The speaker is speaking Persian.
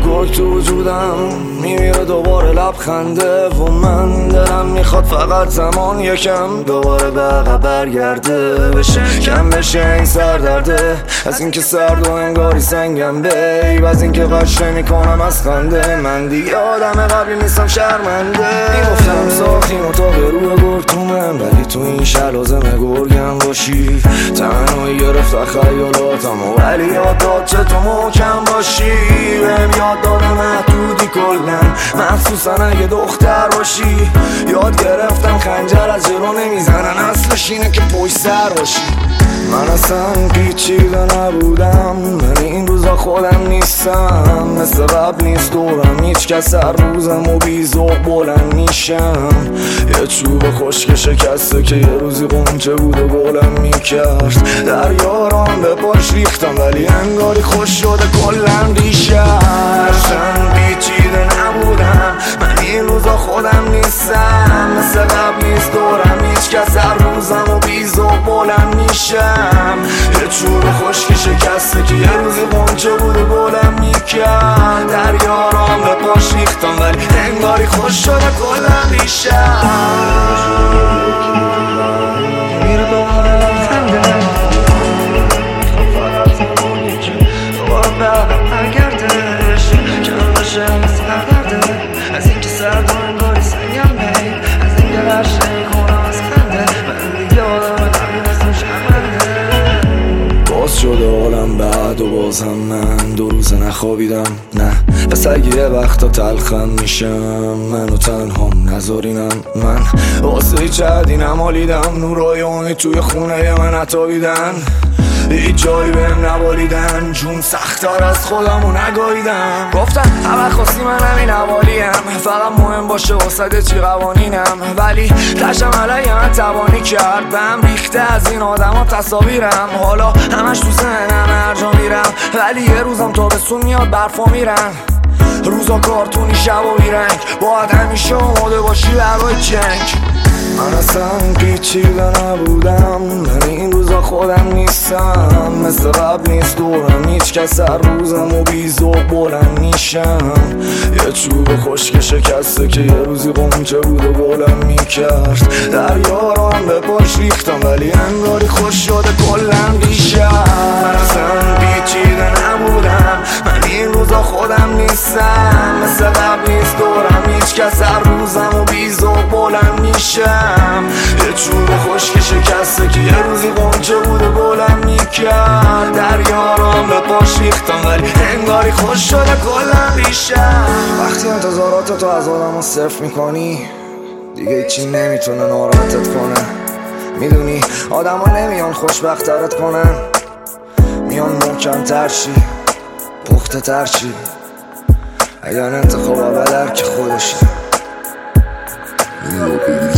گرگ تو وجودم میمیره دوباره لبخنده و من دلم میخواد فقط زمان یکم دوباره به عقب برگرده بشه کم بشه این سردرده از اینکه سرد و انگاری سنگم بیب از اینکه قشه میکنم از خنده من دیگه آدم قبلی نیستم شرمنده میگفتم ساختیم اتاق روی گرگ تو من ولی تو این شهر لازمه گرگم باشی تنهایی گرفت خیالاتم ولی یاد داد چه تو محکم باشی بهم یاد داده محدودی کلن مخصوصا اگه دختر باشی یاد گرفتم خنجر از جلو نمیزنن اصلش اینه که پشت سر باشی من اصلا پیچیده نبودم من این روزا خودم نیستم مثل قبل نیست دورم هیچ کس هر روزم و بیزوق بلند میشم یه چوب خشک شکسته که یه روزی قنچه بود و گلم میکرد در یاران به پاش ریختم ولی انگاری خوش شده کلن ریشم اصلا پیچیده نبودم من این روزا خودم نیستم مثل قبل نیست دورم هیچ کس هر روزم و بیزوق بلند میشم یه چوب خشک شکسته که یه روزی قنچه بود و گلم میکرد در یاران به پاش ریختم ولی انگاری خوش شده کلن ریشم میره دوباره لبخنده فقط زمانی که دوباره به عقب برگردش کم بشه این سردرده از اینکه سرد و انگاری سنگم بی از اینکه قشه میکنم از خنده من دیگه آدم قبلی نیستم شرمنده باز شده حالم بعد و بازم من 2 روز نخوابیدم نه پس اگه یه وقتا تلخم میشم منو تنهام نذارینم من واسه هیچ عدی نمالیدم نورای اونی توی خونه من نتابیدن هیچ جایی بهم نبالیدن جون سختار از خودمو نگاهیدم گفتن همه خواستی من همین حوالیم فقط مهم باشه واسه چی قوانینم ولی تشم علیه من توانی کرد بهم ریخته از این آدم ها تصاویرم حالا همش تو ذهنم هر جا میرم ولی یه روزم تابستون میاد برفا میرن روزا کارتونی شب و بیرنگ باید همیشه آماده باشی برای جنگ من اصلا پیچیده نبودم من این روزا خودم نیستم مثل قبل نیست دورم هیچ کس هر روزم و بیزوق بلند میشم یه چوب خشک شکسته که یه روزی قنچه بود و گلم میکرد در یاران به پاش ریختم ولی انگاری خوش شده کلن ریشم من اصلا پیچیده نبودم من این روزا خودم نیستم مثل قبل نیست دورم هیچ کس هر روزم و بیزوق بلند میشم یه چوب خشک شکسته که یه روزی قنچه بود و گلم میکرد در یاران به پاش ریختم ولی انگاری خوش شده کلن ریشم وقتی انتظاراتتو از آدم صرف میکنی دیگه هیچی نمیتونه ناراحتت کنه میدونی آدم ها نمیان خوشبخترت کنن میان محکم تر شی پخته تر شی اگر انتخاب اول که خودشه